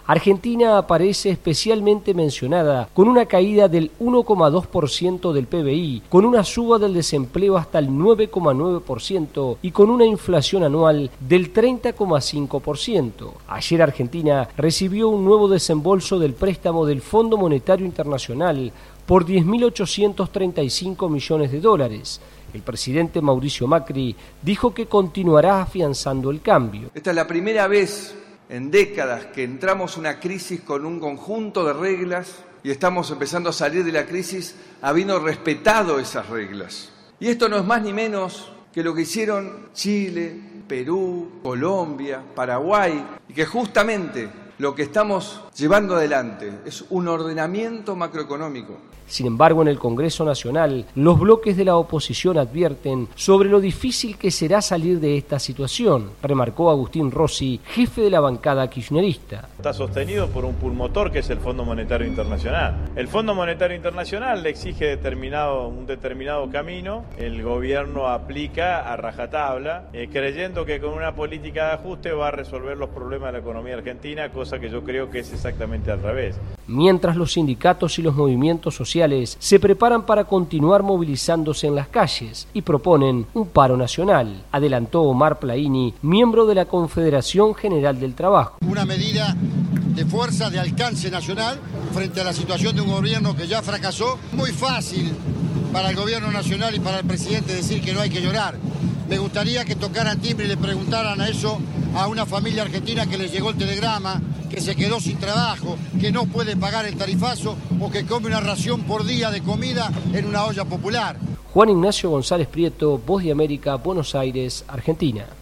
Argentina aparece especialmente mencionada con una caída del 1,2% del PBI, con una suba del desempleo hasta el 9,9% y con una inflación anual del 30,5%. Ayer Argentina recibió un nuevo desembolso del préstamo del Fondo Monetario Internacional por 10.835 millones de dólares. El presidente Mauricio Macri dijo que continuará afianzando el cambio. Esta es la primera vez en décadas que entramos en una crisis con un conjunto de reglas y estamos empezando a salir de la crisis habiendo respetado esas reglas. Y esto no es más ni menos que lo que hicieron Chile, Perú, Colombia, Paraguay, y que justamente lo que estamos llevando adelante es un ordenamiento macroeconómico. Sin embargo, en el Congreso Nacional, los bloques de la oposición advierten sobre lo difícil que será salir de esta situación, remarcó Agustín Rossi, jefe de la bancada kirchnerista. Está sostenido por un pulmotor que es el Fondo Monetario Internacional. El Fondo Monetario Internacional le exige un determinado camino, el gobierno aplica a rajatabla, creyendo que con una política de ajuste va a resolver los problemas de la economía argentina, cosa que yo creo que es exactamente al revés. Mientras los sindicatos y los movimientos sociales se preparan para continuar movilizándose en las calles y proponen un paro nacional, adelantó Omar Plaini, miembro de la Confederación General del Trabajo. Una medida de fuerza, de alcance nacional, frente a la situación de un gobierno que ya fracasó. Muy fácil para el gobierno nacional y para el presidente decir que no hay que llorar. Me gustaría que tocaran timbre y le preguntaran a eso a una familia argentina que les llegó el telegrama, que se quedó sin trabajo, que no puede pagar el tarifazo o que come una ración por día de comida en una olla popular. Juan Ignacio González Prieto, Voz de América, Buenos Aires, Argentina.